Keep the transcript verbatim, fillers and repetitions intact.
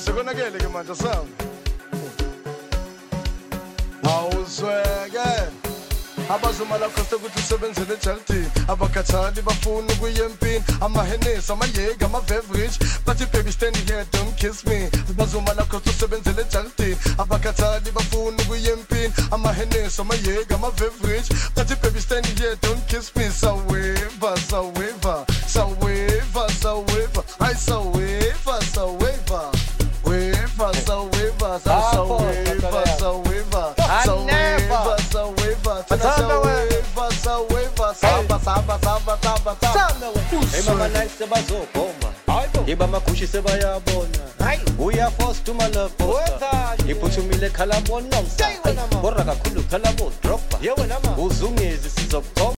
sekonakele ke manje sami awuzweke abazuma la costa ukuthi usebenzele ejaltini abakhathali bafuna ukuya empini amahenesi amayega ama-beverage bathi baby stand here don't kiss me abazuma la costa usebenzele ejaltini abakhathali bafuna ukuya empini amahenesi amayega ama-beverage bathi baby stand here don't kiss me saweva saweva saweva saweva ay saweva saweva weva saweva saweva saweva saweva saweva saweva saweva samba samba samba samba samba hey mama nice sebazogoma yiba magushi sebayabona uya force to my love poster iphuthumile khalabona nomsa borra kakhulu khalabo dropper uzungezi sizokuthola